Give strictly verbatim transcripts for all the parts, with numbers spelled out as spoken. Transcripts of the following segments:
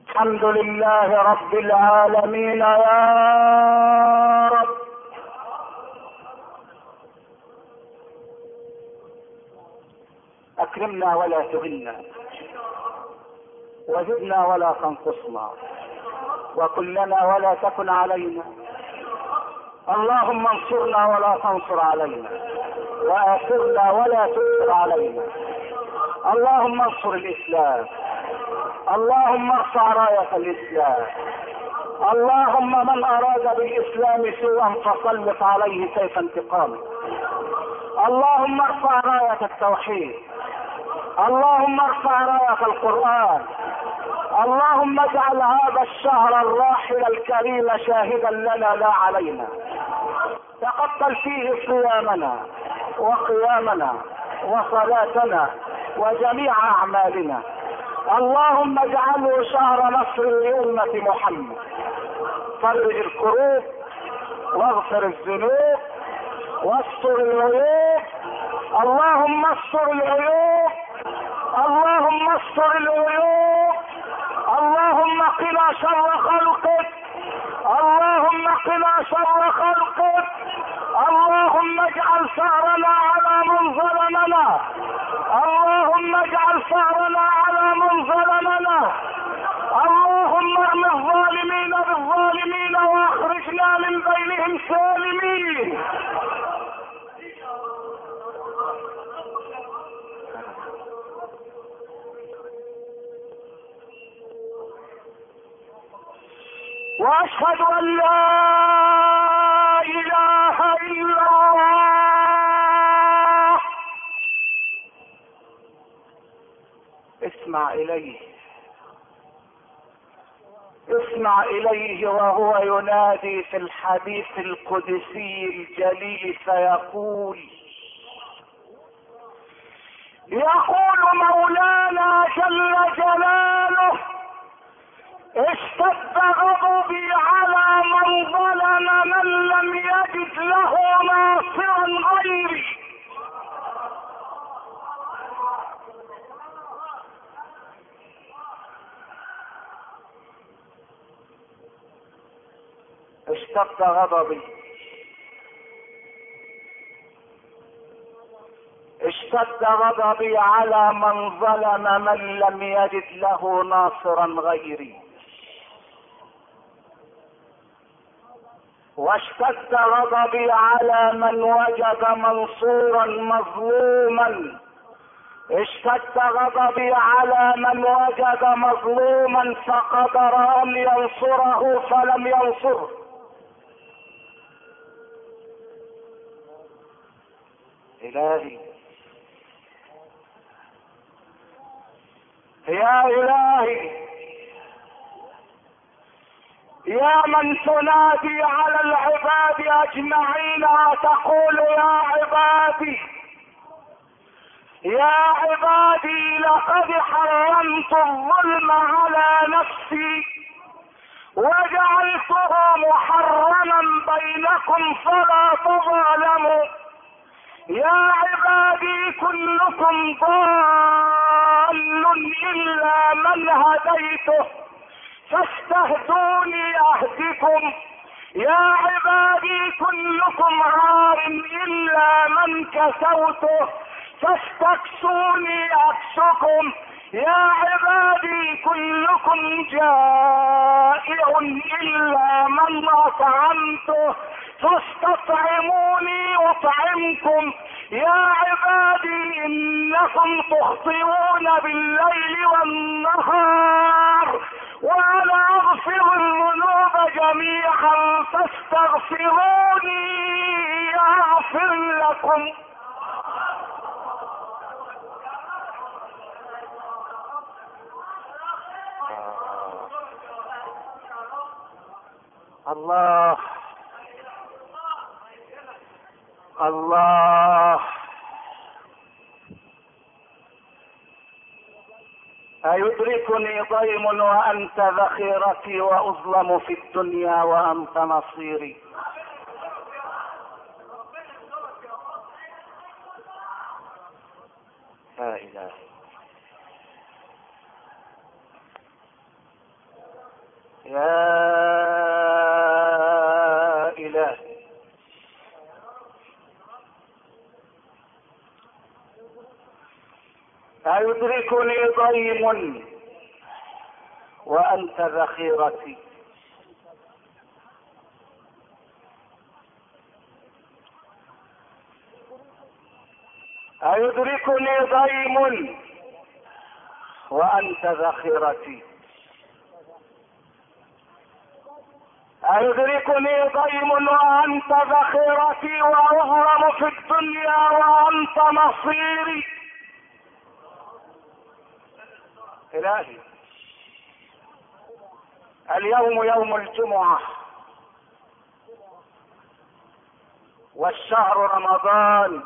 الحمد لله رب العالمين يا رب. اكرمنا ولا تهنا، وزدنا ولا تنقصنا، وكن لنا ولا تكن علينا. اللهم انصرنا ولا تنصر علينا، واثرنا ولا تؤثر علينا. اللهم انصر الاسلام، اللهم ارفع راية الاسلام. اللهم من اراد بالاسلام سوءا فسلط عليه سيف انتقامك. اللهم ارفع راية التوحيد، اللهم ارفع راية القرآن. اللهم اجعل هذا الشهر الراحل الكريم شاهدا لنا لا علينا. تقبل فيه صيامنا وقيامنا وصلاتنا وجميع اعمالنا. اللهم اجعله شهر نصر لأمة محمد. فرج الكروب واغفر الذنوب واستر العيوب. اللهم استر العيوب، اللهم استر العيوب. اللهم قنا شر خلقك، اللهم قنا شر خلقك. اللهم اجعل ثارنا على من ظلمنا، اللهم اجعل ثارنا على من ظلمنا. اللهم ارم الظالمين بالظالمين واخرجنا من بينهم سالمين. واشهد ان لا اله الا الله. اسمع اليه، اسمع اليه وهو ينادي في الحديث القدسي الجليل فيقول يقول مولانا جل جلاله: اشتد غضبي على من ظلم من لم يجد له ناصرا غيري. اشتد غضبي، اشتد غضبي على من ظلم من لم يجد له ناصرا غيري، واشتد غضبي على من وجد منصورا مظلوما. اشتد غضبي على من وجد مظلوما فقدر ان ينصره فلم ينصره. الهي يا الهي يا من تنادي على العباد اجمعين وتقول يا عبادي يا عبادي لقد حرمت الظلم على نفسي وجعلته محرما بينكم فلا تظالموا. يا عبادي كلكم ضال الا من هديته فاستهدوني اهدكم. يا عبادي كلكم عار الا من كسوته فاستكسوني اكسكم. يا عبادي كلكم جائع الا من اطعمته فاستطعموني اطعمكم. يا عبادي انكم تخطئون بالليل والنهار وانا اغفر الذنوب جميعا فاستغفروني اغفر لكم. الله الله. أيدركني ضيم وأنت ذخيرتي وأظلم في الدنيا وأنت نصيري. لا إله. يا إلهي. أيدركني ضيم وأنت ذخيرتي؟ أيدركني ضيم وأنت ذخيرتي؟ أيدركني ضيم وأنت ذخيرتي وأظلم في الدنيا وأنت نصيري؟ إلهي، اليوم يوم الجمعة والشهر رمضان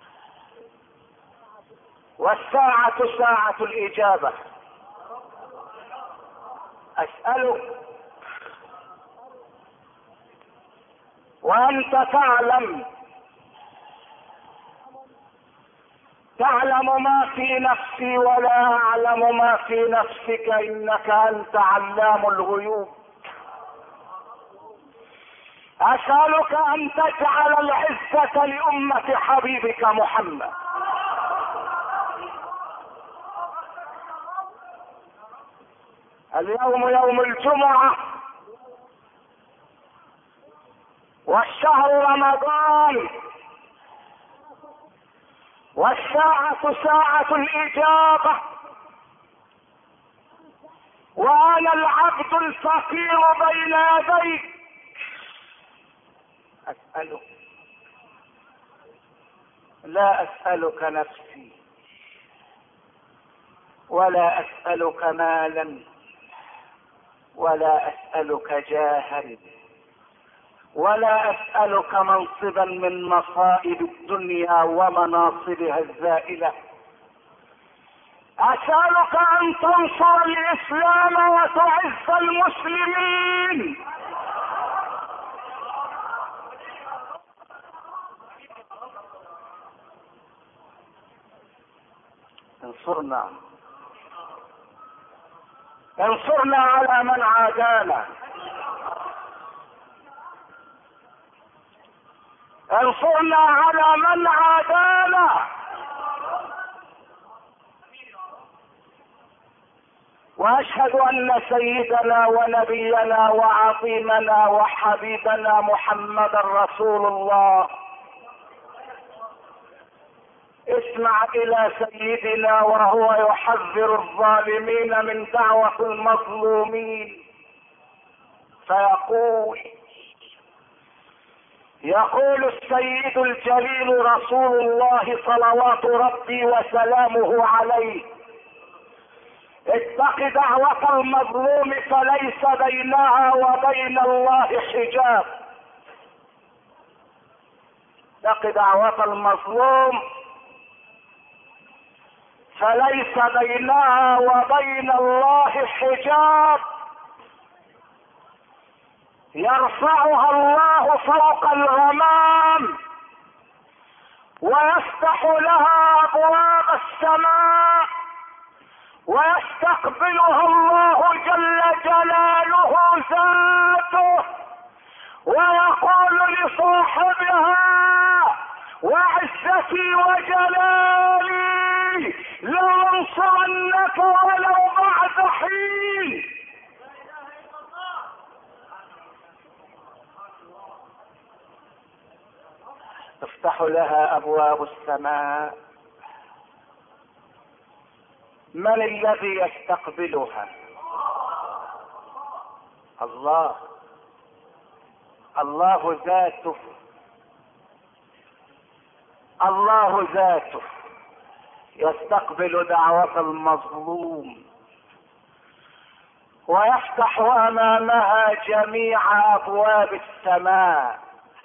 والساعة ساعة الإجابة. أسألك وأنت تعلم تعلم ما في نفسي ولا أعلم ما في نفسك، إنك أنت علام الغيوب. أسألك أن تجعل العزة لأمة حبيبك محمد. اليوم يوم الجمعة والشهر رمضان والساعة ساعة الإجابة، وأنا العبد الفقير بين يديك. أسألك، لا أسألك نفسي ولا أسألك مالا ولا أسألك جاها ولا أسألك منصبا من مصائب الدنيا ومناصبها الزائلة. أسألك أن تنصر الإسلام وتعز المسلمين. انصرنا انصرنا على من عادانا، انصرنا على من عادانا. واشهد ان سيدنا ونبينا وعظيمنا وحبيبنا محمدا رسول الله. اسمع الى سيدنا وهو يحذر الظالمين من دعوة المظلومين، فيقول يقول السيد الجليل رسول الله صلوات ربي وسلامه عليه: اتق دعوة المظلوم فليس بينها وبين الله حجاب. اتق دعوة المظلوم فليس بينها وبين الله حجاب، يرفعها الله فوق الغمام ويفتح لها ابواب السماء ويستقبلها الله جل جلاله ذاته ويقول لصاحبها: وعزتي وجلالي لأنصرنك ولو بعد حين. تفتح لها ابواب السماء. من الذي يستقبلها؟ الله. الله ذاته الله ذاته يستقبل دعوة المظلوم ويفتح امامها جميع ابواب السماء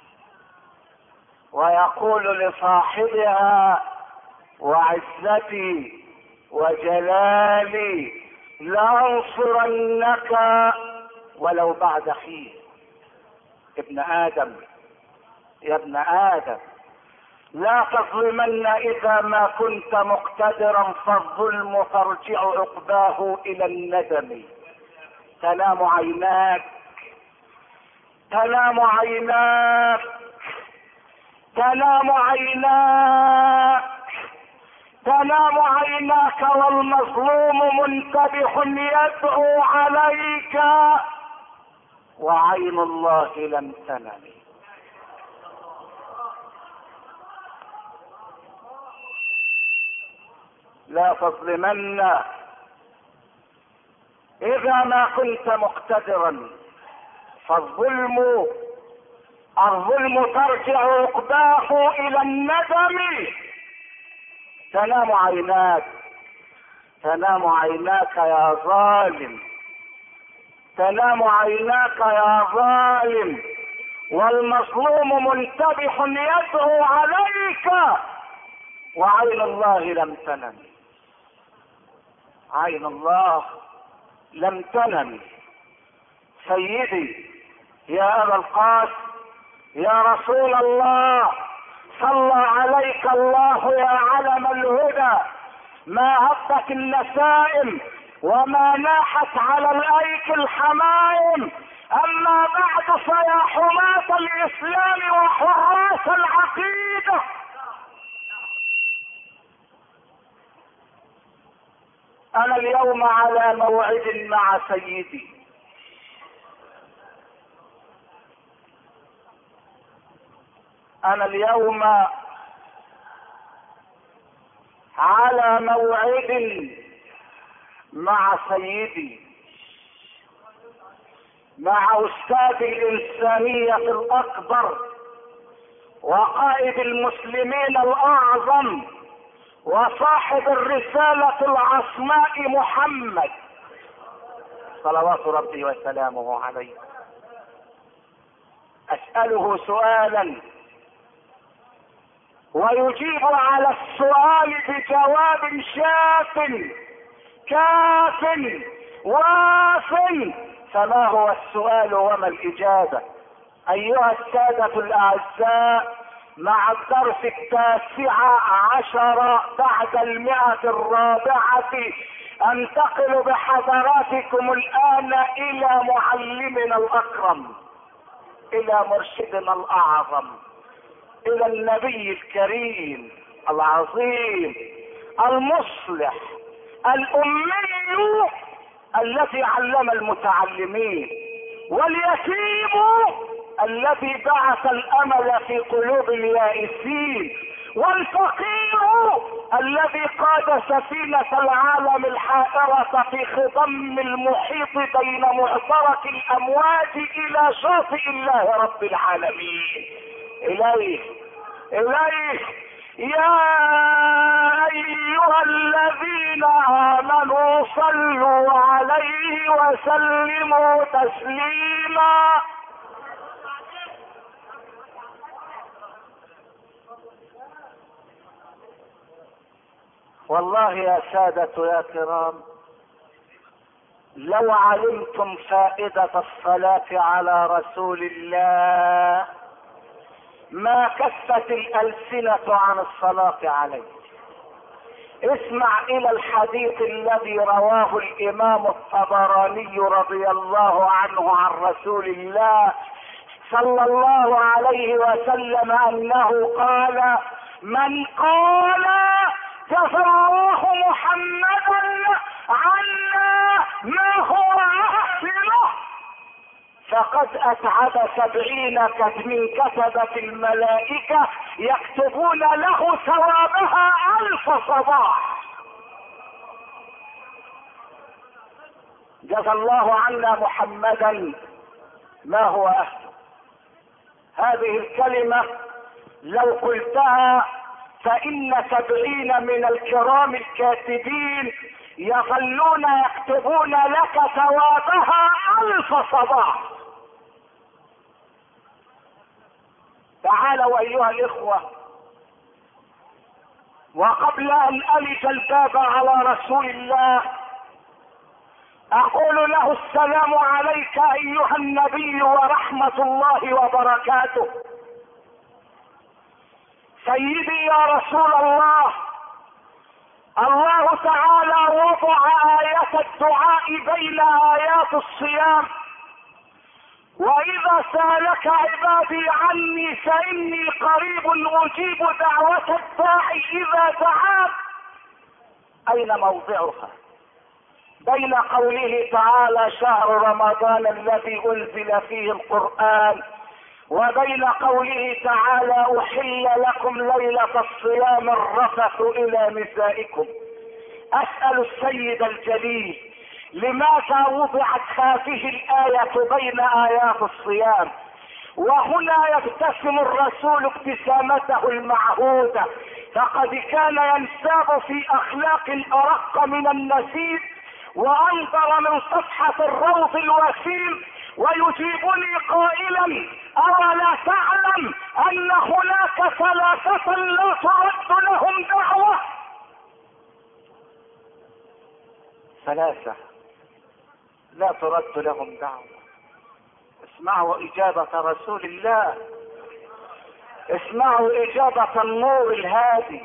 ويقول لصاحبها: وعزتي وجلالي لأنصرنك ولو بعد حين. ابن آدم، يا ابن آدم، لا تظلمن إذا ما كنت مقتدرا، فالظلم ترجع عقباه إلى الندم. تنام عيناك، تنام عيناك، تنام عيناك، تنام عيناك، والمظلوم منتبه يدعو عليك، وعين الله لم تنم. لا تظلمن اذا ما كنت مقتدرا، فالظلم الظلم ترجع عقباه الى الندم. تنام عيناك، تنام عيناك يا ظالم، تنام عيناك يا ظالم، والمظلوم منتبه يدعو عليك، وعين الله لم تنم. عين الله لم تنم. سيدي يا ابا القاسم، يا رسول الله، صلى عليك الله يا علم الهدى، ما هبت النسائم وما ناحت على الايك الحمائم. اما بعد فيا حماة الاسلام وحراس العقيدة، انا اليوم على موعد مع سيدي، انا اليوم على موعد مع سيدي، مع استاذ الانسانية الاكبر وقائد المسلمين الاعظم وصاحب الرسالة العصماء محمد صلوات ربي وسلامه عليه. اسأله سؤالا ويجيب على السؤال بجواب شاف كاف واف. فما هو السؤال وما الإجابة؟ أيها السادة الأعزاء، مع الدرس التاسع عشر بعد المئة الرابعة أنتقل بحضراتكم الآن إلى معلمنا الأكرم، إلى مرشدنا الأعظم، إلى النبي الكريم العظيم المصلح الأمي الذي علم المتعلمين، واليتيم الذي بعث الأمل في قلوب اليائسين، والفقير الذي قاد سفينة العالم الحائرة في خضم المحيط بين معترك الأمواج إلى شاطئ الله رب العالمين. إليه إليه يا أيها الذين آمنوا صلوا عليه وسلموا تسليما. والله يا سادة يا كرام، لو علمتم فائدة الصلاة على رسول الله ما كفت الألسنة عن الصلاة عليه. اسمع إلى الحديث الذي رواه الإمام الطبراني رضي الله عنه عن رسول الله صلى الله عليه وسلم أنه قال: من قال جزى الله محمدا عنا ما هو أحسنه فقد أتعب سبعين من كتبة الملائكة يكتبون له ثوابها ألف صباح. جزى الله عنا محمدا ما هو أهله. هذه الكلمة لو قلتها فإن سبعين من الكرام الكاتبين يظلون يكتبون لك ثوابها ألف صباح. تعالوا أيها الإخوة، وقبل أن ألج الباب على رسول الله أقول له: السلام عليك أيها النبي ورحمة الله وبركاته. سيدي يا رسول الله، الله تعالى وضع آية الدعاء بين آيات الصيام. وإذا سألك عبادي عني فإني قريب أجيب دعوة الداعي إذا دعان. أين موضعها؟ بين قوله تعالى شهر رمضان الذي أنزل فيه القرآن، وبين قوله تعالى أحل لكم ليلة الصيام الرفث إلى نسائكم. أسأل السيد الجليل لماذا وضعت هذه الآية بين آيات الصيام؟ وهنا يبتسم الرسول ابتسامته المعهودة، فقد كان ينساب في أخلاق أرق من النسيم وأنظر من صفحة الروض الوسيم، ويجيبني قائلا أولا تعلم أن هناك ثلاثة لا ترد لهم دعوة؟ ثلاثة لا ترد لهم دعوة. اسمعوا إجابة رسول الله، اسمعوا إجابة النور الهادي،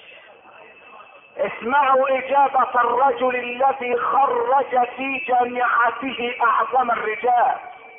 اسمعوا إجابة الرجل الذي خرج في جامعته أعظم الرجال،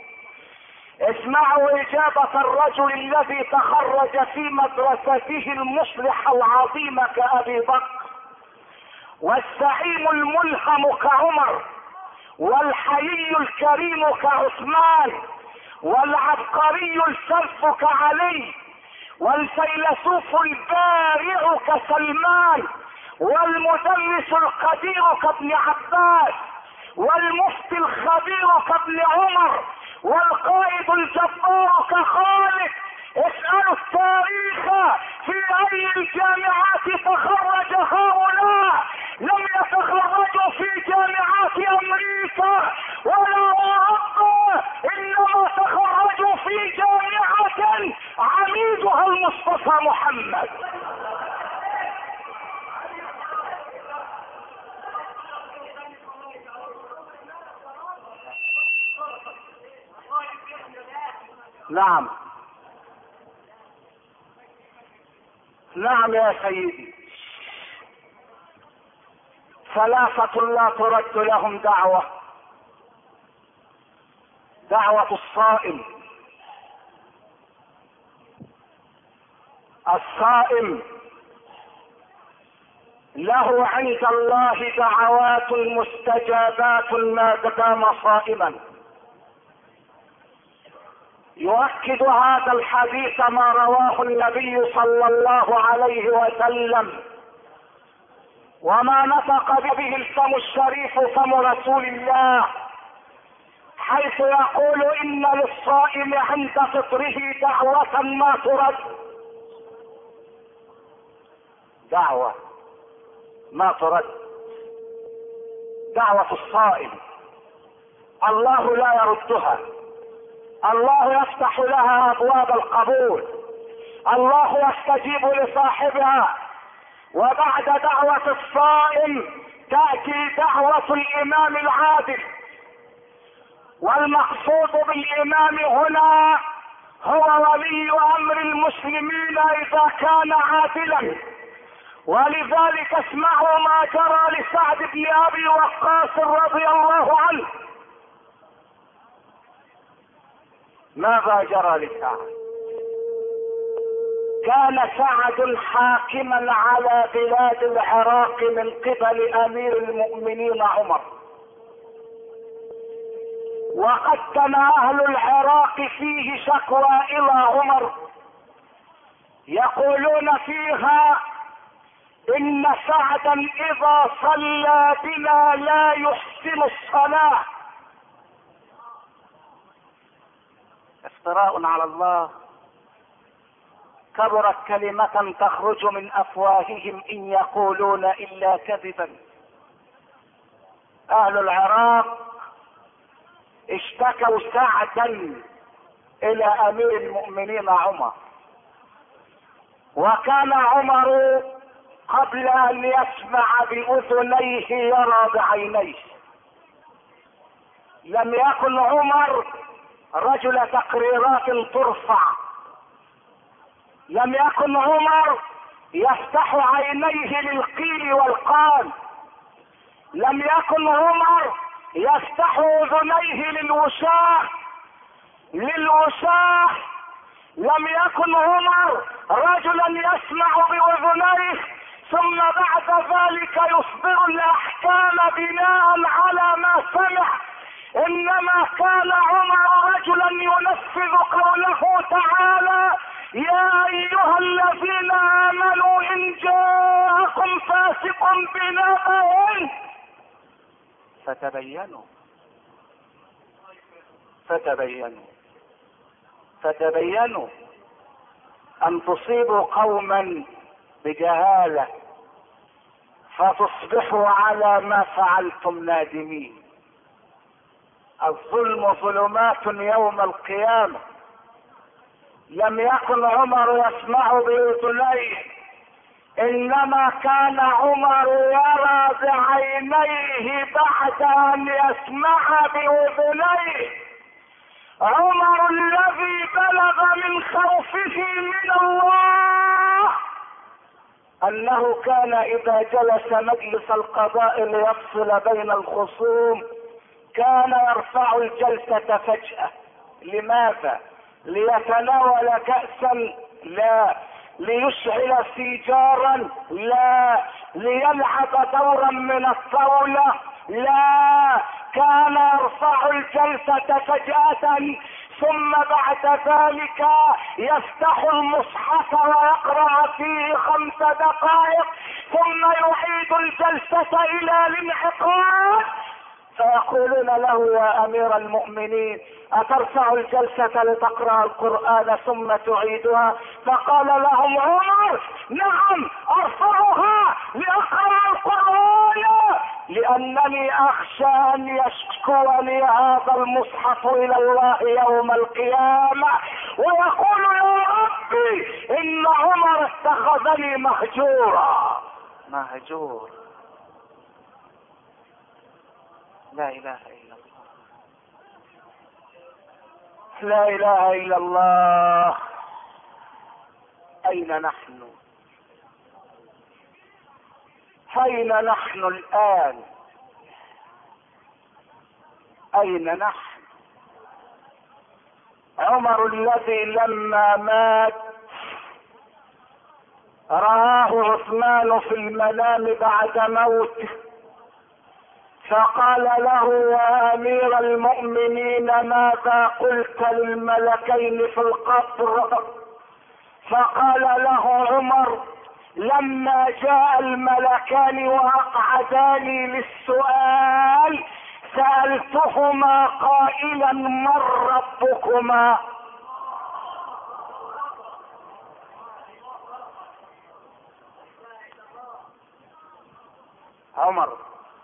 اسمعوا إجابة الرجل الذي تخرج في مدرسته المصلحة العظيمة كأبي بكر، والزعيم الملهم كعمر، والحيي الكريم كعثمان، والعبقري الفذ كعلي، والفيلسوف البارع كسلمان، والمدرس القدير كابن عباس، والمفتي الخبير كابن عمر، والقائد الجبار كخالد. اسألوا التاريخ في اي الجامعات تخرج هؤلاء. لم يتخرجوا في جامعات امريكا ولا اوروبا، انما تخرجوا في جامعة عميدها المصطفى محمد. نعم نعم يا سيدي، ثلاثة لا ترد لهم دعوة. دعوة الصائم. الصائم له عند الله دعوات مستجابات ما دام صائما. يؤكد هذا الحديث ما رواه النبي صلى الله عليه وسلم، وما نطق به الفم الشريف فم رسول الله، حيث يقول ان للصائم عند فطره دعوة ما ترد. دعوة ما ترد، دعوة الصائم الله لا يردها، الله يفتح لها ابواب القبول، الله يستجيب لصاحبها. وبعد دعوة الصائم تأتي دعوة الامام العادل، والمقصود بالامام هنا هو ولي امر المسلمين اذا كان عادلا. ولذلك اسمعوا ما جرى لسعد بن ابي وقاص رضي الله عنه. ماذا جرى لسعد؟ كان سعد حاكما على بلاد العراق من قبل امير المؤمنين عمر، وقدم اهل العراق فيه شكوى الى عمر يقولون فيها ان سعدا اذا صلى بنا لا يحسن الصلاة. افتراء على الله، كبرت كلمة تخرج من افواههم ان يقولون الا كذبا. اهل العراق اشتكوا سعدا الى امير المؤمنين عمر، وكان عمر قبل ان يسمع باذنيه يرى بعينيه. لم يكن عمر رجل تقريرات ترفع، لم يكن عمر يفتح عينيه للقيل والقال. لم يكن عمر يفتح اذنيه للوشاح للوشاح لم يكن عمر رجلا يسمع باذنيه ثم بعد ذلك يصدر الاحكام بناء على ما سمع. انما كان عمر رجلا ينفذ قوله تعالى: يا ايها الذين امنوا ان جاءكم فاسق بنبأ فتبينوا فتبينوا فتبينوا ان تصيبوا قوما بجهالة فتصبحوا على ما فعلتم نادمين. الظلم ظلمات يوم القيامة. لم يكن عمر يسمع بأذنيه، انما كان عمر يرى بعينيه بعد ان يسمع بأذنيه. عمر الذي بلغ من خوفه من الله انه كان اذا جلس مجلس القضاء ليفصل بين الخصوم كان يرفع الجلسة فجأة. لماذا؟ ليتناول كأسا؟ لا. ليشعل سيجارا؟ لا. ليلعب دورا من الطاولة؟ لا. كان يرفع الجلسة فجأة ثم بعد ذلك يفتح المصحف ويقرأ فيه خمس دقائق ثم يعيد الجلسة الى الانعقاد. فيقولون له: يا امير المؤمنين اترفع الجلسة لتقرأ القرآن ثم تعيدها؟ فقال لهم عمر: نعم ارفعها لاقرأ القرآن، لانني اخشى ان يشكوني هذا المصحف الى الله يوم القيامة ويقول: يا ربي ان عمر اتخذني مهجورا. مهجور. لا اله الا الله، لا اله الا الله. اين نحن؟ اين نحن الان؟ اين نحن؟ عمر الذي لما مات رآه عثمان في المنام بعد موته فقال له: يا امير المؤمنين ماذا قلت للملكين في القبر؟ فقال له عمر: لما جاء الملكان واقعداني للسؤال سألتهما قائلا: من ربكما؟ عمر.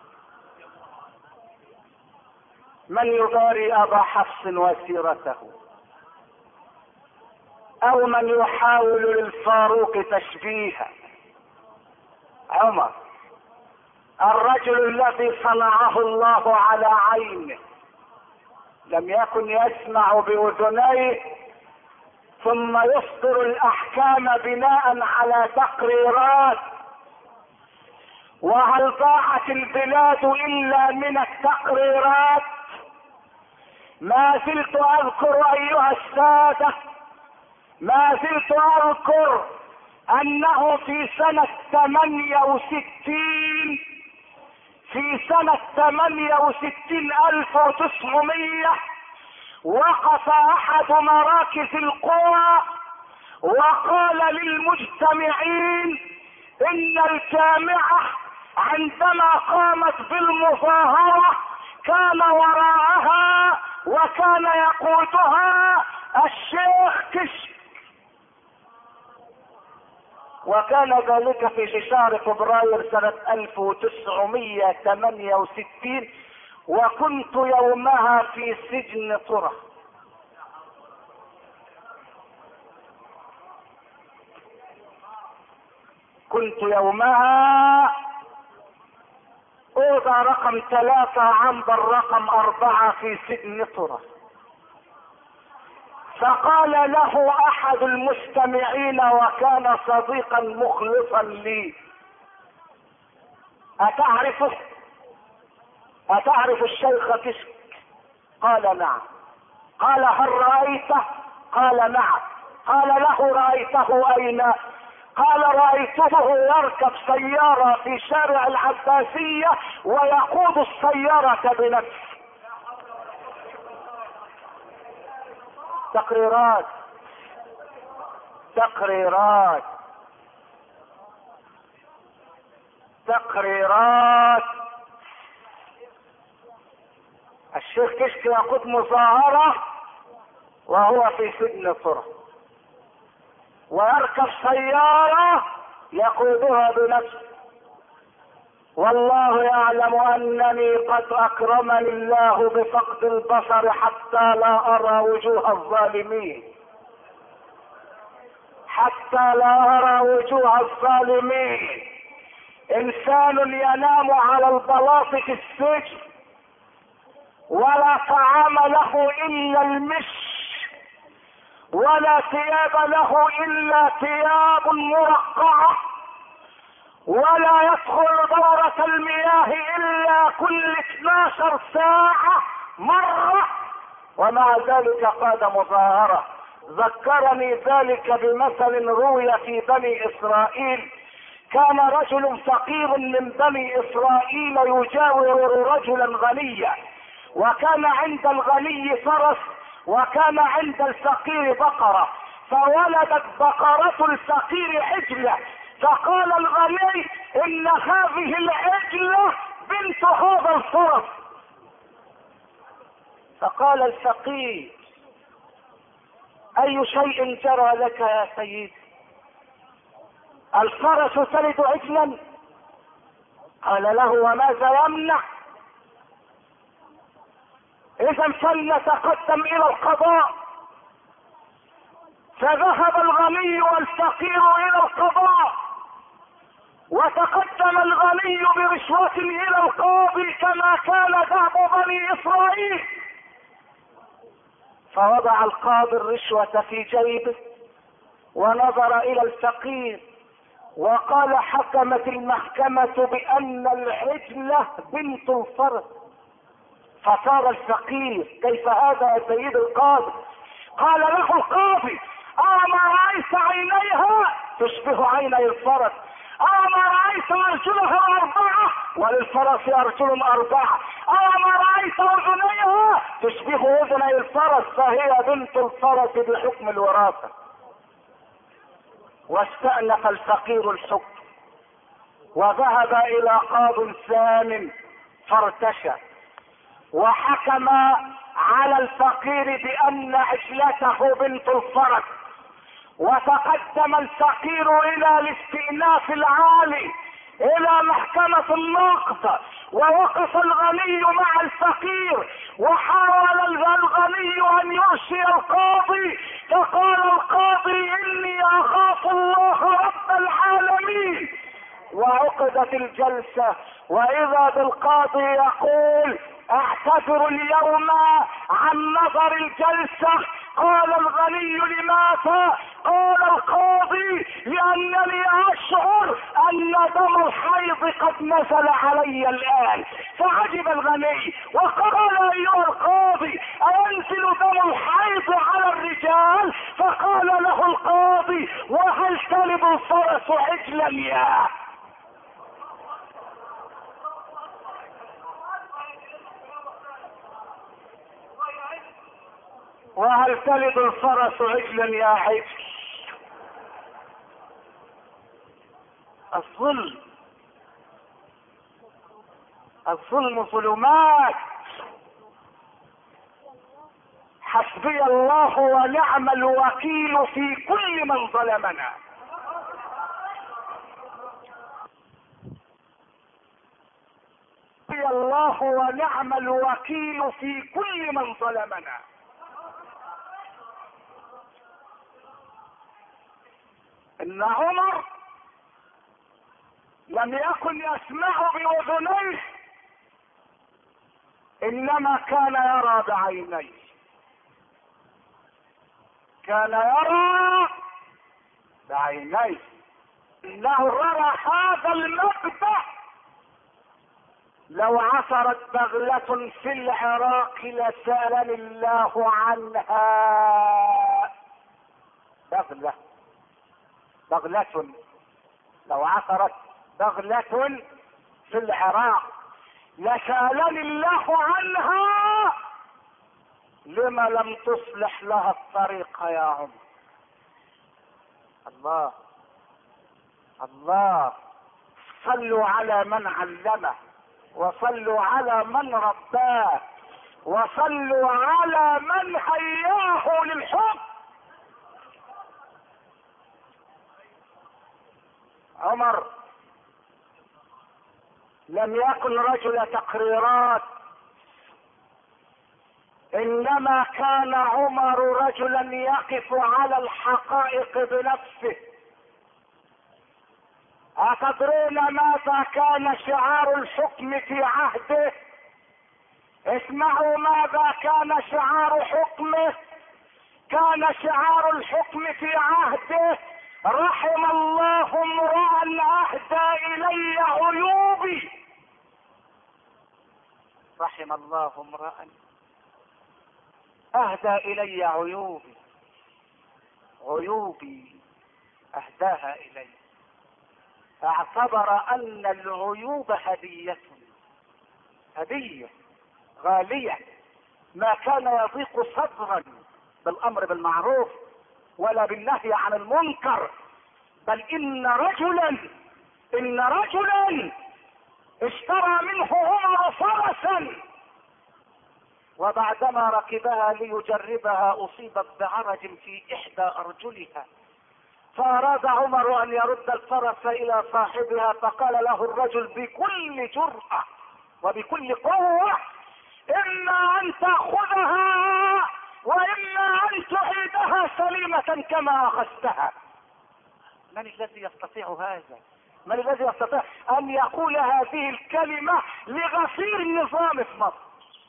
من يضاري ابا حفص وسيرته؟ او من يحاول للفاروق تشبيها؟ عمر الرجل الذي صنعه الله على عينه، لم يكن يسمع باذنيه ثم يصدر الاحكام بناء على تقريرات. وهل ضاعت البلاد الا من التقريرات؟ ما زلت اذكر ايها السادة، ما زلت اذكر انه في سنة ثمانية وستين في سنة ثمانية وستين الف وتسعمية وقف احد مراكز القوى وقال للمجتمعين ان الجامعة عندما قامت بالمظاهرة كان وراءها وكان يقودها الشيخ كشك، وكان ذلك في شهر فبراير سنة الف وتسعمية وثمانية وستين وكنت يومها في سجن طرة. كنت يومها اوضة رقم ثلاثة عند الرقم اربعة في سجن طرة. فقال له احد المستمعين وكان صديقا مخلصا لي: اتعرفه؟ اتعرف الشيخ كشك؟ قال نعم. قال هل رأيته؟ قال نعم. قال له رأيته اين؟ قال رأيته يركب سيارة في شارع العباسية ويقود السيارة بنفسه. تقريرات تقريرات تقريرات الشيخ كشك يقود مظاهرة وهو في سجن صرح، ويركب سيارة يقودها بنفسه. والله يعلم انني قد اكرمني الله بفقد البصر حتى لا ارى وجوه الظالمين، حتى لا ارى وجوه الظالمين. انسان ينام على البلاط في السجن ولا طعام له الا المش، ولا ثياب له الا ثياب مرقعة، ولا يدخل دورة المياه الا كل اثناشر ساعة مرة، ومع ذلك قاد مظاهرة. ذكرني ذلك بمثل روي في بني اسرائيل. كان رجل فقير من بني اسرائيل يجاور رجلا غنيا، وكان عند الغني فرس وكان عند الفقير بقرة، فولدت بقرة الفقير عجلة، فقال الغني ان هذه العجلة بنت هذا الفرس. فقال الفقير اي شيء جرى لك يا سيدي؟ الفرس تلد عجلا؟ قال له وماذا يمنع؟ اذا فلنتقدم الى القضاء. فذهب الغني والفقير الى القضاء، وتقدم الغني برشوة الى القاضي كما كان دأب بني اسرائيل. فوضع القاضي الرشوة في جيبه ونظر الى الفقير وقال حكمت المحكمة بان العجلة بنت الفرس. فصار الفقير كيف هذا يا سيد القاضي؟ قال له القاضي اما رأيت عينيها تشبه عيني الفرس؟ اما رأيت ارجلها اربعة وللفرس ارجل اربعة؟ اما رأيت اذنيها تشبه اذني الفرس؟ فهي بنت الفرس بحكم الوراثة. واستأنف الفقير الحكم وذهب الى قاض ثان فارتشى وحكم على الفقير بان عجلته بنت الفرس. وتقدم الفقير الى الاستئناف العالي الى محكمة النقض، ووقف الغني مع الفقير وحاول الغني ان يرشي القاضي، فقال القاضي اني اخاف الله رب العالمين. وعقدت الجلسة واذا بالقاضي يقول اعتذر اليوم عن نظر الجلسة. قال الغني لماذا؟ قال القاضي لانني اشعر ان دم الحيض قد نزل علي الان. فعجب الغني وقال ايها القاضي اينزل دم الحيض على الرجال؟ فقال له القاضي وهل تلد الفرس عجلا يا؟ وهل تلد الفرس عجلا يا عجل؟ الظلم الظلم ظلمات. حسبي الله ونعم الوكيل في كل من ظلمنا. حسبي الله ونعم الوكيل في كل من ظلمنا. ان عمر لم يكن يسمع باذنيه انما كان يرى بعينيه. كان يرى بعينيه انه رأى هذا المبدأ لو عثرت بغلة في العراق لسألني الله عنها. بغلة بغلة لو عثرت بغلة في العراق لسألني الله عنها لما لم تصلح لها الطريق يا عمر. الله الله. صلوا على من علمه، وصلوا على من رباه، وصلوا على من هياه للحب. عمر لم يكن رجل تقريرات، انما كان عمر رجلا يقف على الحقائق بنفسه. أتدرون ماذا كان شعار الحكم في عهده؟ اسمعوا ماذا كان شعار حكمه. كان شعار الحكم في عهده: رحم الله امرأ اهدى الي عيوبي. رحم الله امرأ اهدى الي عيوبي، عيوبي اهداها الي. اعتبر ان العيوب هدية، هدية غالية. ما كان يضيق صدرا بالامر بالمعروف ولا بالنهي عن المنكر، بل ان رجلا ان رجلا اشترى منه عمر فرسا، وبعدما ركبها ليجربها اصيبت بعرج في احدى ارجلها، فاراد عمر ان يرد الفرس الى صاحبها، فقال له الرجل بكل جرأة وبكل قوة: اما ان تاخذها واما ان تعيدها سليمة كما اخذتها. من الذي يستطيع هذا؟ من الذي يستطيع ان يقول هذه الكلمة لغفير النظام في مصر؟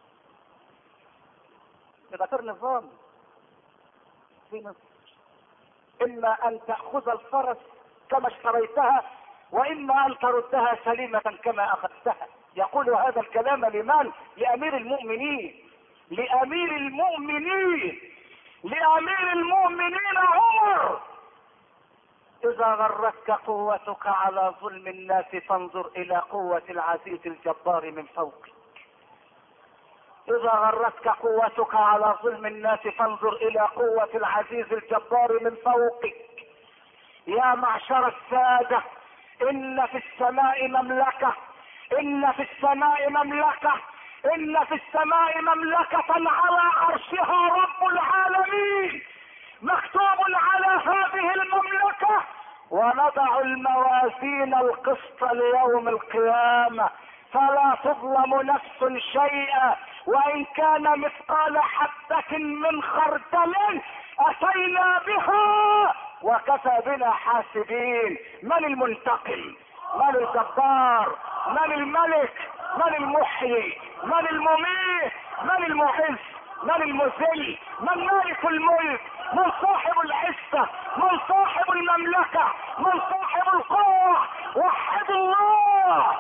لغفير نظام في مصر: اما ان تأخذ الفرس كما اشتريتها واما ان تردها سليمة كما اخذتها. يقول هذا الكلام لمن؟ لامير المؤمنين، لامير المؤمنين لامير المؤمنين عمر. اذا غرتك قوتك على ظلم الناس فانظر الى قوة العزيز الجبار من فوقك. اذا غرتك قوتك على ظلم الناس فانظر الى قوة العزيز الجبار من فوقك. يا معشر السادة، ان في السماء مملكة، ان في السماء مملكة ان في السماء مملكة على عرشها رب العالمين. مكتوب على هذه المملكة: ونضع الموازين القسط ليوم القيامة فلا تظلم نفس شيئا وان كان مثقال حبة من خردل اتينا بها وكفى بنا حاسبين. من المنتقم؟ من الجبار؟ من الملك؟ من المحيي؟ من المميت؟ من المعز؟ من المذل؟ من مالك الملك؟ من صاحب العزة؟ من صاحب المملكة؟ من صاحب القوة؟ وحد الله.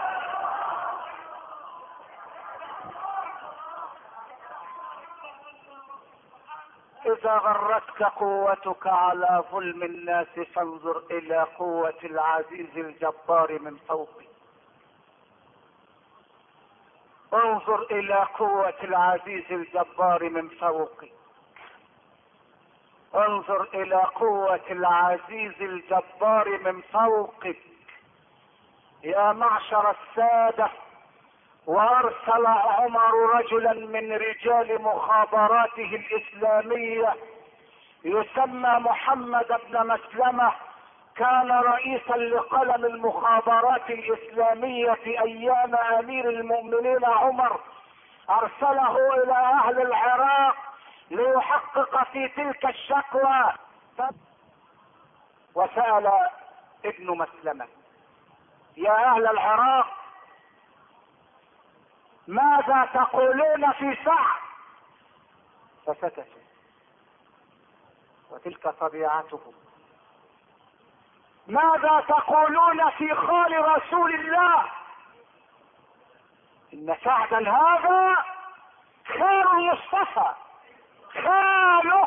اذا غرتك قوتك على ظلم الناس فانظر الى قوة العزيز الجبار من فوقك. انظر الى قوة العزيز الجبار من فوقك. انظر الى قوة العزيز الجبار من فوقك. يا معشر السادة، وارسل عمر رجلا من رجال مخابراته الاسلامية يسمى محمد بن مسلمة، كان رئيسا لقلم المخابرات الاسلامية ايام امير المؤمنين عمر. ارسله الى اهل العراق ليحقق في تلك الشكوى، وسأل ابن مسلمة: يا اهل العراق، ماذا تقولون في سعد؟ فسكتوا. وتلك طبيعته. ماذا تقولون في خال رسول الله؟ ان سعدا هذا خال المصطفى، خاله.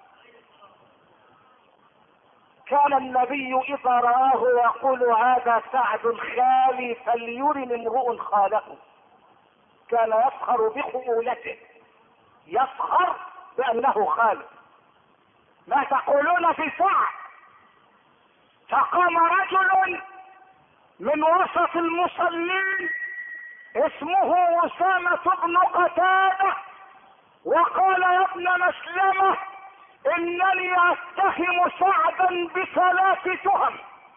كان النبي اذا رآه يقول هذا سعد خالي فليرن امرؤ خاله. كان يفخر بخمولته، يفخر بانه خاله. ما تقولون في سعد؟ فقام رجل من وسط المصلين اسمه أسامة بن قتادة وقال يا ابن مسلمة انني اتهم سعدا بثلاث تهم.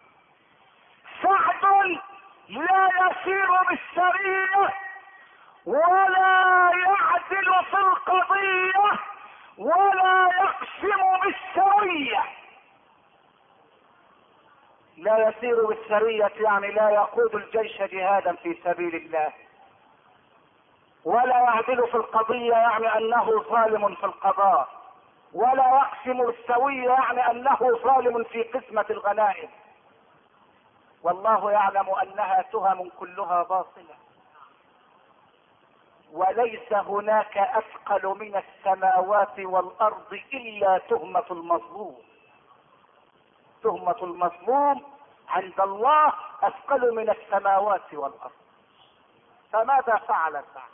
سعد لا يسير بالسرية ولا يعدل في القضية ولا يقسم بالسرية. لا يسير بالسرية يعني لا يقود الجيش جهادا في سبيل الله، ولا يعدل في القضية يعني انه ظالم في القضاء، ولا يقسم السوية يعني انه ظالم في قسمة الغنائم. والله يعلم انها تهم كلها باطلة، وليس هناك اثقل من السماوات والارض الا تهمة المظلوم. تهمة المظلوم عند الله اثقل من السماوات والارض. فماذا فعل سعد؟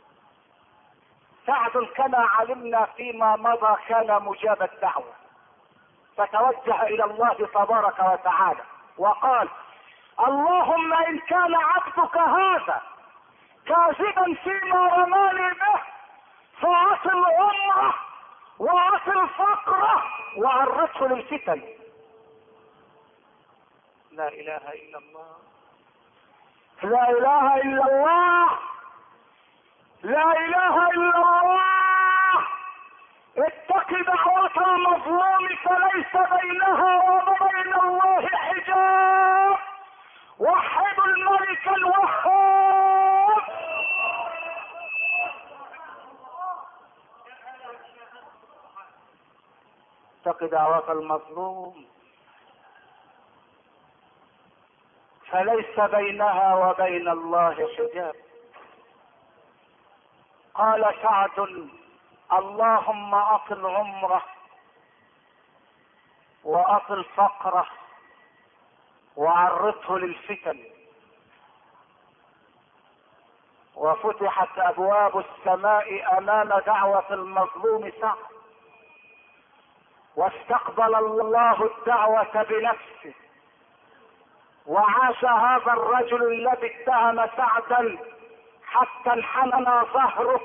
سعد كما علمنا فيما مضى كان مجاب الدعوة، فتوجه الى الله تبارك وتعالى وقال اللهم ان كان عبدك هذا كاذبا فيما رماني به فاصل عمره واصل فقره وعرضه للفتن. لا اله الا الله، لا اله الا الله، لا اله الا الله. اتق دعوة المظلوم فليس بينها وبين الله حجاب. وحدوا الملك الوهاب. اتق دعوة المظلوم فليس بينها وبين الله حجاب. قال سعد اللهم اطل عمره واطل فقره وعرضه للفتن. وفتحت ابواب السماء امام دعوة المظلوم سعد، واستقبل الله الدعوة بنفسه، وعاش هذا الرجل الذي اتهم سعدا حتى انحنى ظهره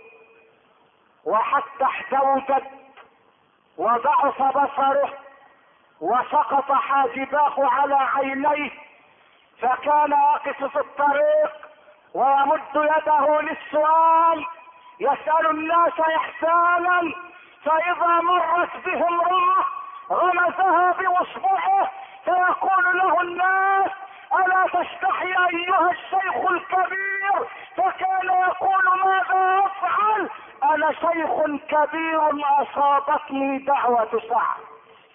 وحتى احتوجت وضعف بصره وسقط حاجباه على عينيه، فكان يقف في الطريق ويمد يده للسؤال، يسأل الناس احسانا، فاذا مرت به امرأة غمزها باصبعه فيقول له الناس الا تستحي ايها الشيخ الكبير؟ فكان يقول ماذا افعل؟ انا شيخ كبير اصابتني دعوة سعد.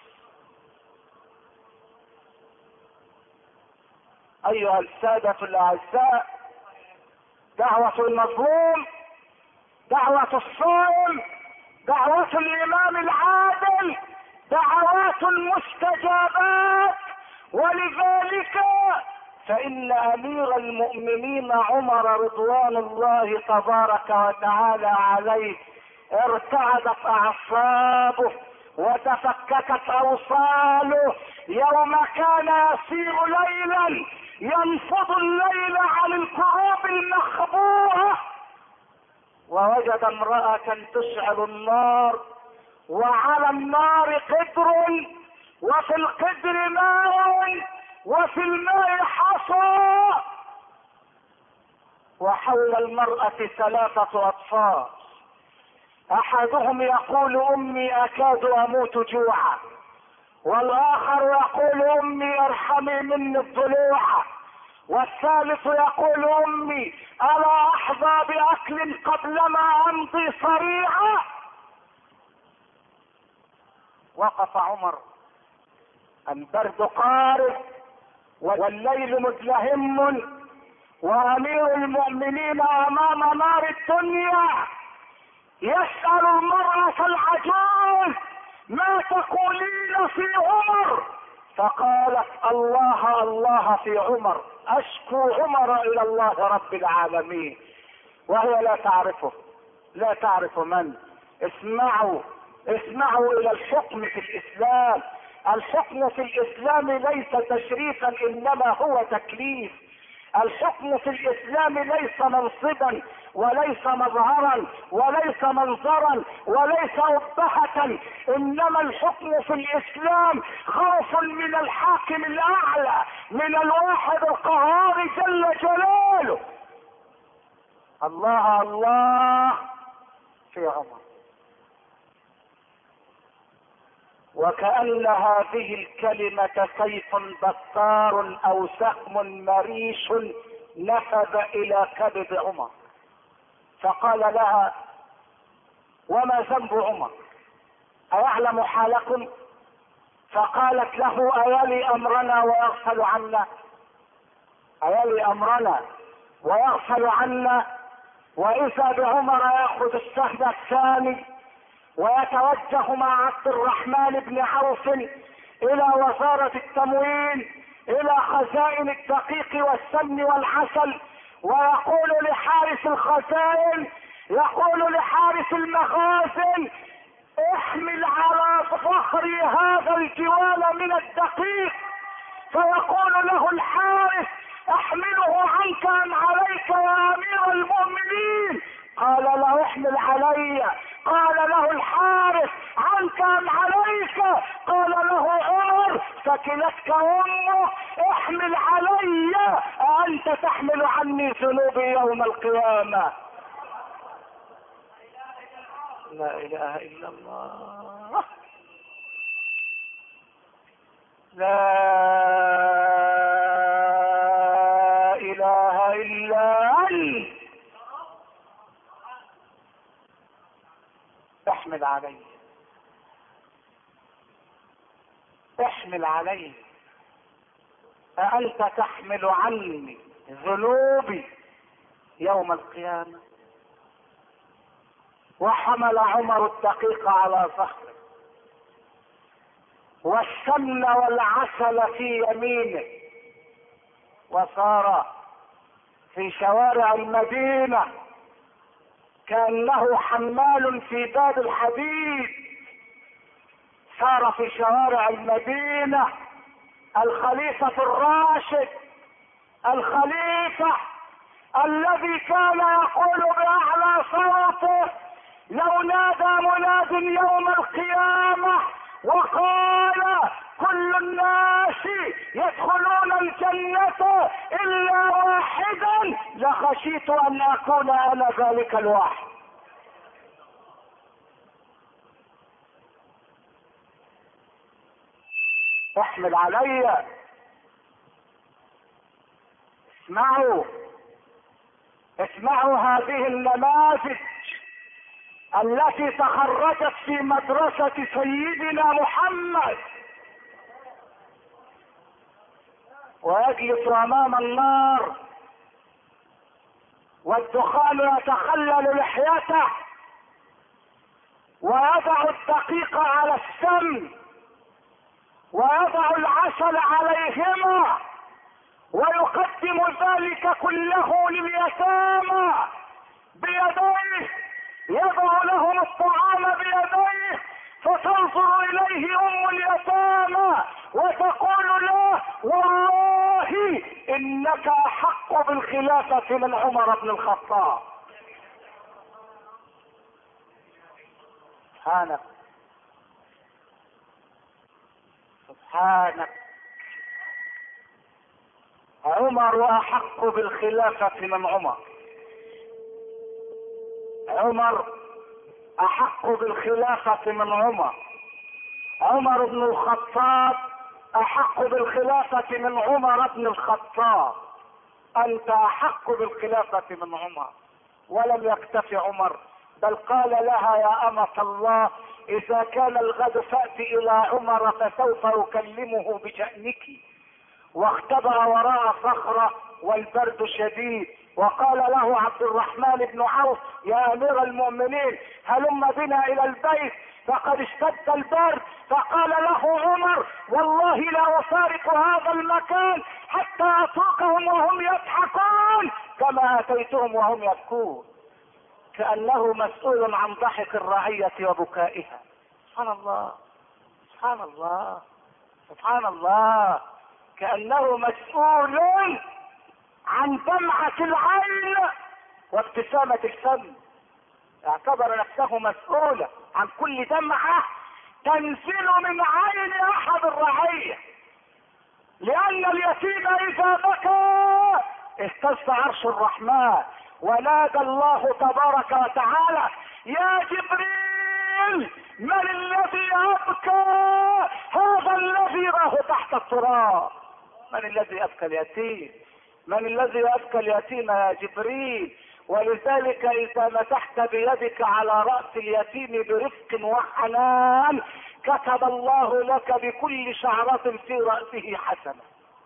ايها السادة الاعزاء، دعوة المظلوم، دعوة الصائم، دعوة الامام العادل دعوات مستجابات. ولذلك فان امير المؤمنين عمر رضوان الله تبارك وتعالى عليه ارتعدت اعصابه وتفككت اوصاله يوم كان يسير ليلا ينفض الليل عن الكعوب المخبوءة، ووجد امرأة تشعل النار، وعلى النار قدر، وفي القدر ماء، وفي الماء حصى، وحول المرأة ثلاثة اطفال، احدهم يقول امي اكاد اموت جوعا، والاخر يقول امي ارحمي مني الضلوع، والثالث يقول امي الا احظى باكل قبلما امضي صريعا. وقف عمر، البرد قارب والليل مزدهم وامير المؤمنين امام نار الدنيا. يسأل المرأة العجوز: ما تقولين في عمر؟ فقالت: الله الله في عمر، اشكو عمر الى الله رب العالمين. وهي لا تعرفه، لا تعرف من. اسمعوا اسمعوا الى الحكم في الاسلام. الحكم في الاسلام ليس تشريفا انما هو تكليف. الحكم في الاسلام ليس منصبا وليس مظهرا وليس منظرا وليس أبهة، انما الحكم في الاسلام خوف من الحاكم الاعلى، من الواحد القهار جل جلاله. الله الله في عمر. وكأن هذه الكلمة سيف بكار او سهم مريش نفذ الى كبد عمر. فقال لها: وما ذنب عمر؟ أيعلم حالكم؟ فقالت له: أيلي أمرنا ويغفل عنا؟ أيلي أمرنا ويغفل عنا؟ وإذا بعمر يأخذ السهم الثاني ويتوجه مع عبد الرحمن بن عوف إلى وزارة التموين، إلى خزائن الدقيق والسمن والعسل، ويقول لحارس الخزائن، يقول لحارس المخازن: احمل على ظهري هذا الجوال من الدقيق. فيقول له الحارس: احمله عنك ام عليك يا امير المؤمنين؟ قال له: احمل علي. قال له الحارس: عنك ام عليك؟ قال له عمر: ثكلتك امك، احمل علي، أأنت تحمل عني ذنوبي يوم القيامة؟ لا اله الا الله، لا اله الا انت. احمل علي، احمل علي، أأنت تحمل عني ذنوبي يوم القيامة؟ وحمل عمر الدقيق على ظهره والسمن والعسل في يمينه، وصار في شوارع المدينة كأنه حمال في باب الحديد. صار في شوارع المدينة الخليفة الراشد، الخليفة الذي كان يقول بأعلى صوته: لو نادى مناد يوم القيامة وقال: كل الناس يدخلون الجنة إلا واحدا، لخشيت أن أكون أنا ذلك الواحد. احمل علي. اسمعوا اسمعوا هذه النماذج التي تخرجت في مدرسة سيدنا محمد، ويجلس امام النار والدخان يتخلل لحيته، ويضع الدقيق على السم ويضع العسل عليهما، ويقدم ذلك كله لليتامى بيديه، يضع لهم الطعام بيديه، فتنظر اليه ام اليتامى وتقول له: والله انك احق بالخلافة من عمر بن الخطاب. سبحانك سبحانك، عمر احق بالخلافة من عمر، عمر احق بالخلافة من عمر، عمر بن الخطاب احق بالخلافة من عمر بن الخطاب. انت احق بالخلافة من عمر. ولم يكتف عمر، بل قال لها: يا أمة الله، اذا كان الغد فأت الى عمر فسوف اكلمه بشأنك. واختبأ وراء صخرة والبرد شديد، وقال له عبد الرحمن بن عوف: يا امير المؤمنين هلم بنا الى البيت فقد اشتد البرد. فقال له عمر: والله لا افارق هذا المكان حتى اتركهم وهم يضحكون كما اتيتهم وهم يبكون. كأنه مسؤول عن ضحك الرعية وبكائها. سبحان الله سبحان الله سبحان الله. كأنه مسؤول عن دمعة العين وابتسامة الفم. اعتبر نفسه مسؤولا عن كل دمعة تنزل من عين احد الرعية، لان اليتيم اذا بكى اهتز عرش الرحمن، ونادى الله تبارك وتعالى: يا جبريل من الذي ابكى هذا الذي راه تحت التراب؟ من الذي ابكى اليتيم؟ من الذي ابكى اليتيم يا جبريل؟ ولذلك اذا مسحت بيدك على رأس اليتيم برفق وحنان كتب الله لك بكل شعرة في رأسه حسنة.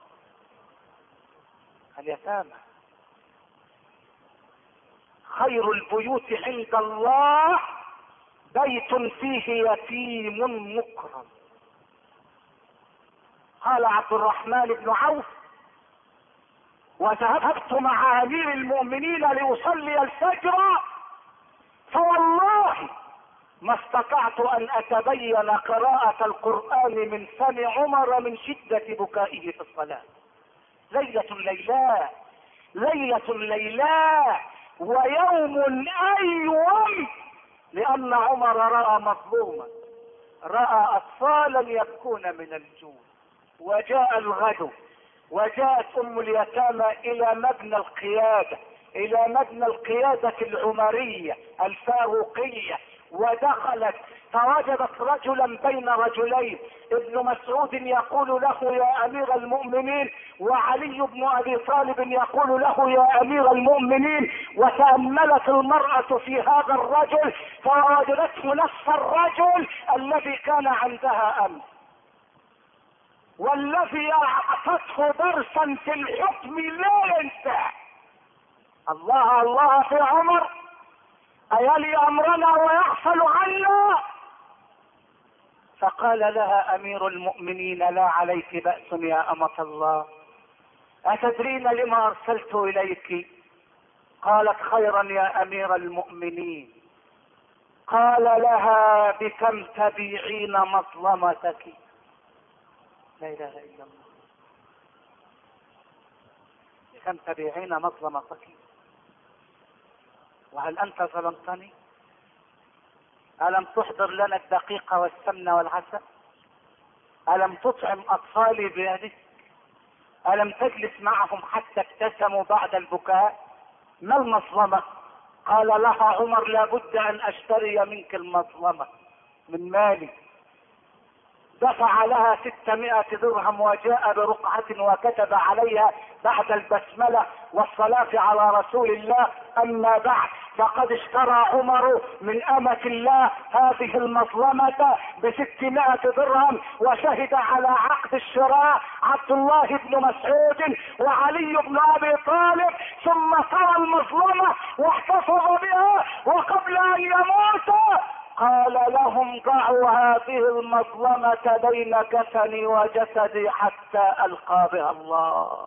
اليتامى خير البيوت عند الله بيت فيه يتيم مكرم. قال عبد الرحمن بن عوف: وذهبت مع امير المؤمنين لاصلي الفجر فوالله ما استطعت ان اتبين قراءة القرآن من فم عمر من شدة بكائه في الصلاة. ليلة ليلاء ليلة ليلاء ويوم ايوم، لان عمر رأى مظلوما، رأى اطفالا يبكون من الجوع. وجاء الغد، وجاءت ام اليتامى الى مبنى القيادة، الى مبنى القيادة العمرية الفاروقية، ودخلت فوجدت رجلا بين رجلين، ابن مسعود يقول له: يا امير المؤمنين، وعلي بن ابي طالب يقول له: يا امير المؤمنين. وتأملت المرأة في هذا الرجل فوجدته نفس الرجل الذي كان عندها امس، والذي اعطته درسا في الحكم لا ينساه. الله الله في عمر، ايلي امرنا ويغفل عنا؟ فقال لها امير المؤمنين: لا عليك بأس يا امة الله، اتدرين لما ارسلت اليك؟ قالت: خيرا يا امير المؤمنين. قال لها: بكم تبيعين مظلمتك؟ لا اله الا الله. بكم تبيعين مظلمتك؟ وهل انت ظلمتني؟ الم تحضر لنا الدقيق والسمن والعسل؟ الم تطعم اطفالي بيدك؟ الم تجلس معهم حتى ابتسموا بعد البكاء؟ ما المظلمة؟ قال لها عمر: لابد ان اشتري منك المظلمة من مالي. دفع لها ستمائة درهم وجاء برقعة وكتب عليها بعد البسملة والصلاة على رسول الله: اما بعد، فقد اشترى عمر من امة الله هذه المظلمة بستمائة درهم، وشهد على عقد الشراء عبد الله بن مسعود وعلي بن ابي طالب، ثم ترى المظلمة واحتفظ بها، وقبل ان يموت قال لهم: ضعوا هذه المظلمة بين كفني وجسدي حتى القى بها الله،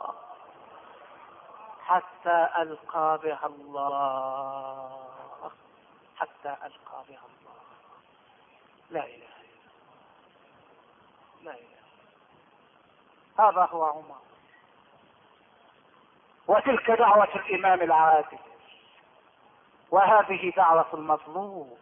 حتى القى بها الله، حتى القى بها الله. لا اله الا الله، لا اله. هذا هو عمر، وتلك دعوة الامام العادل، وهذه دعوة المظلوم،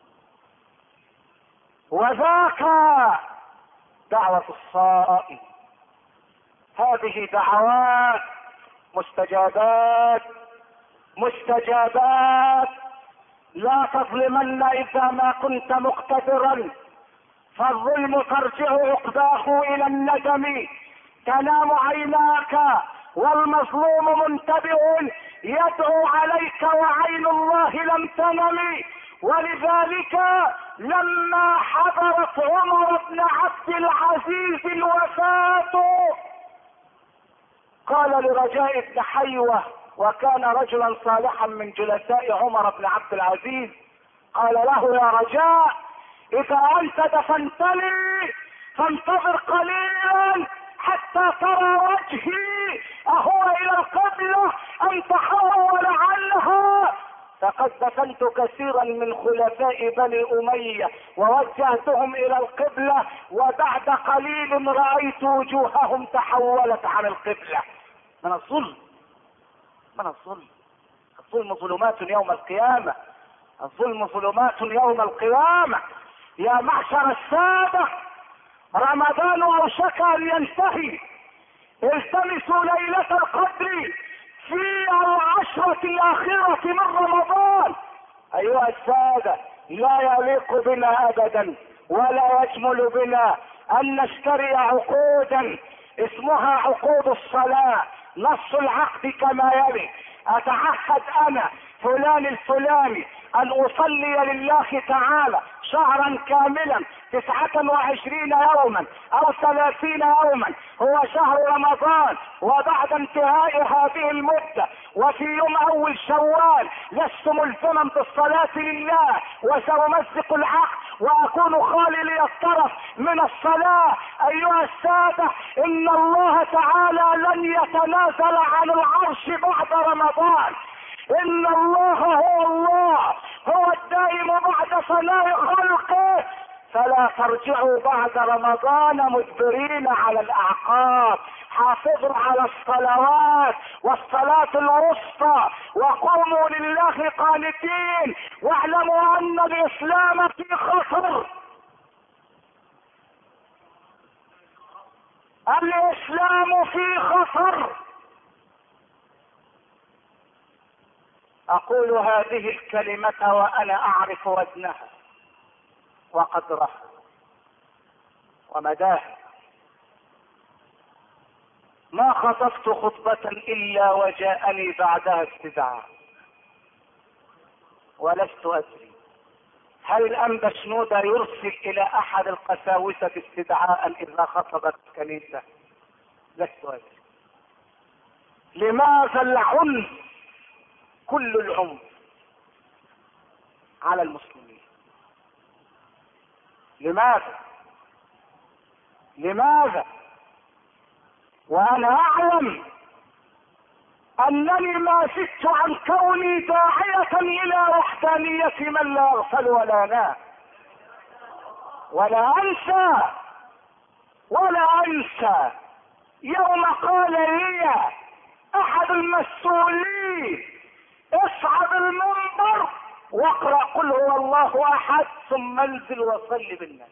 وذاك دعوة الصائم. هذه دعوات مستجابات مستجابات. لا تظلمن اذا ما كنت مقتدرا، فالظلم ترجع عقباه الى الندم. تنام عيناك والمظلوم منتبه يدعو عليك وعين الله لم تنم. ولذلك لما حضرت عمر بن عبد العزيز الوفاة قال لرجاء بن حيوة، وكان رجلا صالحا من جلساء عمر بن عبد العزيز، قال له يا رجاء اذا انت دفنتني فانتظر قليلا حتى ترى وجهي اهو الى القبلة ام تحول عنها، فقد دفنت كثيرا من خلفاء بني امية ووجهتهم الى القبلة، وبعد قليل رأيت وجوههم تحولت عن القبلة. من الظلم، من الظلم، الظلم ظلمات يوم القيامة، الظلم ظلمات يوم القيامة. يا معشر السادة، رمضان اوشك ان ينتهي، التمسوا ليلة القدر في العشرة الاخرة من رمضان. ايها السادة، لا يليق بنا ابدا ولا يجمل بنا ان نشتري عقودا اسمها عقود الصلاة. نص العقد كما يلي: اتعهد انا فلان الفلاني ان اصلي لله تعالى شهرا كاملا تسعة وعشرين يوما او ثلاثين يوما، هو شهر رمضان، وبعد انتهاء هذه المدة وفي يوم اول شوال لست ملزما بالصلاة لله وسأمزق العقد واكون خالي الطرف من الصلاة. ايها السادة، ان الله تعالى لن يتنازل عن العرش بعد رمضان. ان الله هو الله، هو الدائم بعد فناء خلقه، فلا ترجعوا بعد رمضان مدبرين على الاعقاب. حافظوا على الصلوات والصلاة الوسطى وقوموا لله قانتين، واعلموا ان الاسلام في خطر. الاسلام في خطر. اقول هذه الكلمة وانا اعرف وزنها وقدرها ومداها. ما خطبت خطبة الا وجاءني بعدها استدعاء، ولست ادري هل الانبا شنودة يرسل الى احد القساوسة استدعاء اذا خطبت الكنيسة؟ لست ادري. لماذا العنف، كل العنف على المسلمين؟ لماذا؟ لماذا؟ وانا اعلم انني ما زدت عن كوني داعية الى وحدانية من لا يغفل ولا نام. ولا انسى ولا انسى يوم قال لي احد المسؤولين: اصعد المنبر واقرأ قل هو الله احد ثم انزل وصل بالناس.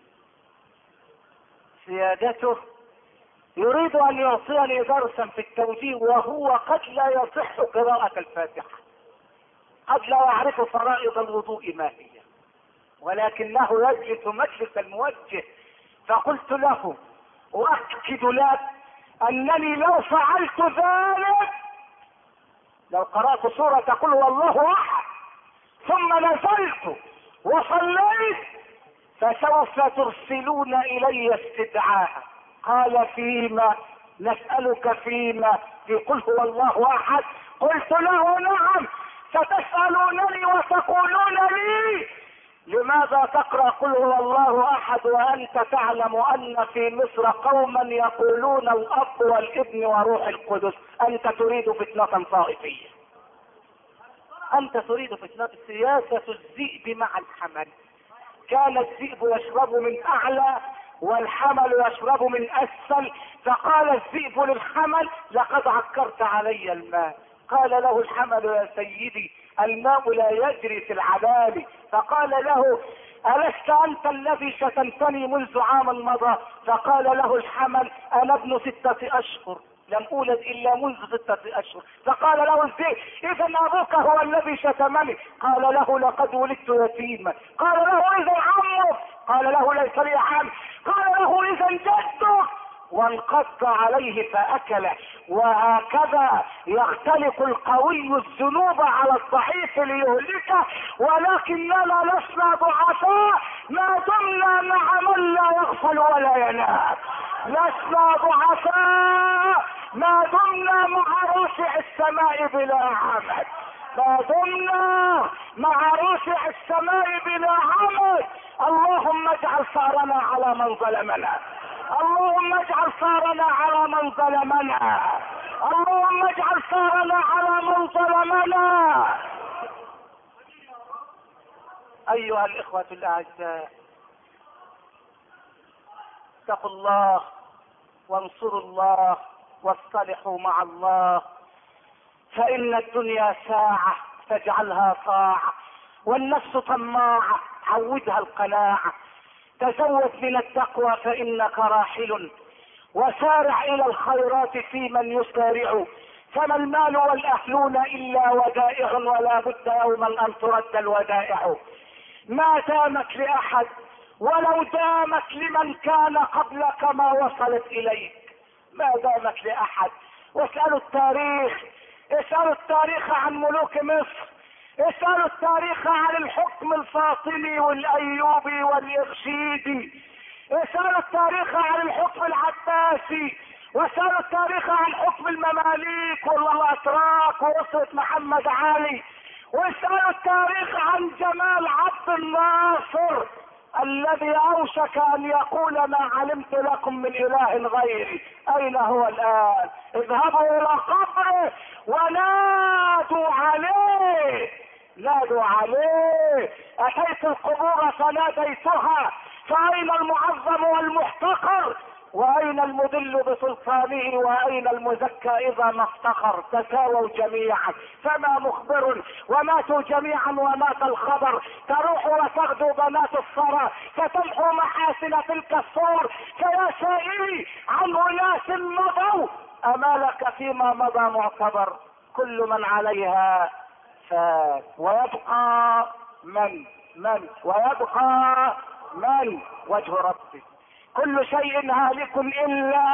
سيادته يريد ان يعطيني درسا في التوجيه، وهو قد لا يصح قراءة الفاتحة، قد لا يعرف فرائض الوضوء ما هي، ولكنه يجلس مجلس الموجه. فقلت له: اؤكد لك انني لو فعلت ذلك، لو قرأت سورة قل هو الله احد ثم نزلت وصليت فسوف ترسلون الي استدعاء. قال: فيما؟ نسألك فيما؟ في قل هو الله احد. قلت له: نعم، ستسألونني وتقولون لي لماذا تقرأ قل هو الله احد وانت تعلم ان في مصر قوما يقولون الاب والابن وروح القدس؟ انت تريد فتنة طائفية، انت تريد فتنة. سياسة الذئب مع الحمل. كان الذئب يشرب من اعلى والحمل يشرب من اسفل، فقال الذئب للحمل: لقد عكرت علي الماء. قال له الحمل: يا سيدي، الماء لا يجري في العلالي. فقال له: ألست أنت الذي شتمتني منذ عام مضى؟ فقال له الحمل: أنا ابن ستة أشهر، لم أولد إلا منذ ستة أشهر. فقال له الذئب: إذا أبوك هو الذي شتمني. قال له: لقد ولدت يتيما. قال له: إذا عمك. قال له: ليس لي عم. قال له: إذا جدك. وانقض عليه فأكله. وهكذا يختلق القوي الذنوب على الضعيف ليهلكه، ولكننا لسنا ضعفاء ما دمنا مع من لا يغفل ولا ينام. لسنا ضعفاء ما دمنا مع رافع السماء بلا عمد. ما دمنا مع رافع السماء بلا عمد. اللهم اجعل ثارنا على من ظلمنا. اللهم اجعل ثارنا على من ظلمنا. اللهم اجعل ثارنا على من ظلمنا. ايها الاخوة الاعزاء، اتقوا الله وانصروا الله واصطلحوا مع الله، فان الدنيا ساعة فاجعلها طاعة، والنفس طماعة عودها القناعة. تزود من التقوى فانك راحل، وسارع الى الخيرات في من يسارع، فما المال والاهلون الا ودائع، ولا بد يوما ان ترد الودائع. ما دامت لاحد ولو دامت لمن كان قبلك ما وصلت اليك. ما دامت لاحد. واسألوا التاريخ، اسألوا التاريخ عن ملوك مصر، اسألوا التاريخ عن الحكم الفاطمي والايوبي والاغشيدي، اسألوا التاريخ عن الحكم العباسي، واسألوا التاريخ عن حكم المماليك والاتراك واسرة محمد علي، واسألوا التاريخ عن جمال عبد الناصر الذي اوشك ان يقول ما علمت لكم من اله غيري. اين هو الان؟ اذهبوا الى قبره ونادوا عليه، نادوا عليه. اتيت القبور فناديتها، فاين المعظم والمحتقر؟ واين المدل بسلطانه؟ واين المزكى اذا ما افتخر؟ تساووا جميعا، فما مخبر وماتوا جميعا ومات الخبر. تروح وتغدو بنات الثرى، فتمحو محاسن تلك الصور. فيا سائلي عن اناس مضوا، امالك فيما مضى معتبر. كل من عليها فات، ويبقى من من ويبقى من وجه ربي. كل شيء هالك الا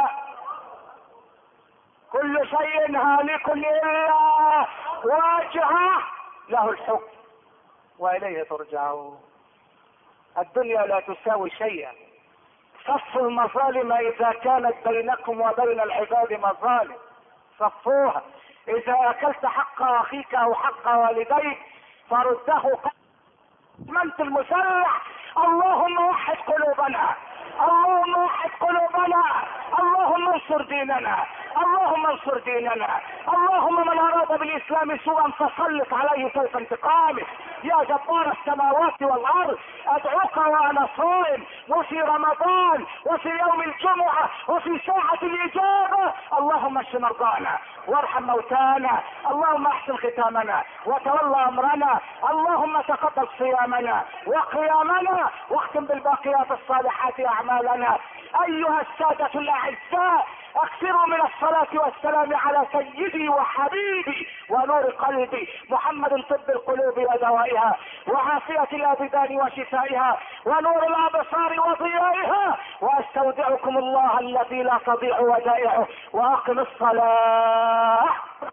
كل شيء هالك الا وجهه، له الحكم واليه ترجعون. الدنيا لا تساوي شيئا. صفوا المظالم اذا كانت بينكم وبين العباد مظالم، صفوها. اذا اكلت حق اخيك او حق والديك فرده. منت المسلح. اللهم وحد قلوبنا، اللهم وحد قلوبنا، اللهم انصر ديننا، اللهم انصر ديننا. اللهم من اراد بالاسلام سوءا فسلط عليه سيف انتقامه. يا جبار السماوات والارض، ادعوك وانا صائم، وفي رمضان، وفي يوم الجمعه، وفي ساعه الاجابه. اللهم اشف مرضانا وارحم موتانا، اللهم احسن ختامنا وتولى امرنا، اللهم تقبل صيامنا وقيامنا، واختم بالباقيات الصالحات اعمالنا. ايها السادة الاعزاء، اكثروا من الصلاة والسلام على سيدي وحبيبي ونور قلبي محمد، طب القلوب ودوائها، وعافية الابدان وشفائها، ونور الابصار وضيائها. واستودعكم الله الذي لا تضيع ودائعه، واقم الصلاة.